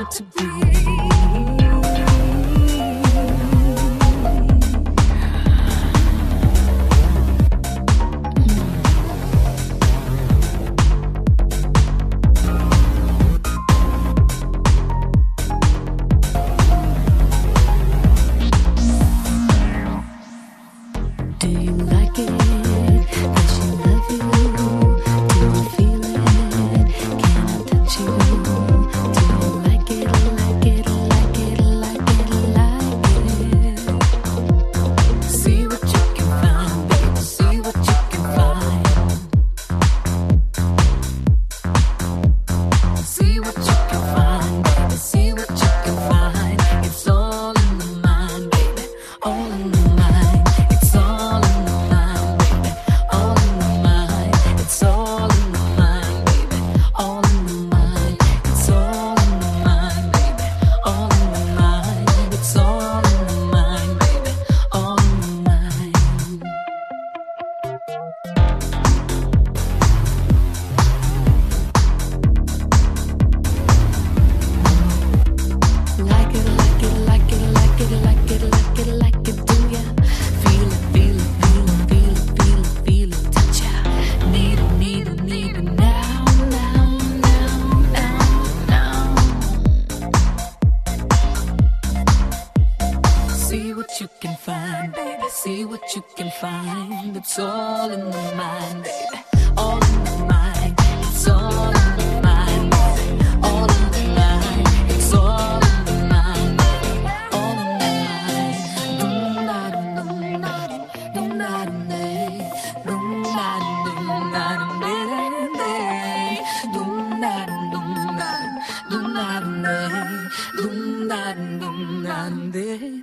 want to be. Do you like it? Does she love you? Do you feel it? Can I touch you? Do you like it? Like it? Like it? Like it? Like it? See what you can find, baby. See what you can find. See what you can find, baby. See what you can find. It's all in the mind, baby. All in the mind. It's all in the mind, baby. All in the mind. It's all in the mind, baby. All in the mind. It's all in the mind, baby. All in the mind. It's all in the mind, baby. All in the mind. Like it, like it, like it, like it, like it, like it, like it, do ya? Feel it, feel it, feel it, feel it, feel it, feel it, touch ya. Need it, need it, need it now, now, now, now, now. See what you can find, baby. See what you can find. It's all in the mind, baby. All in the mind. It's all in the mind, baby. All in the mind. It's all in the mind, baby. All in the mind. Do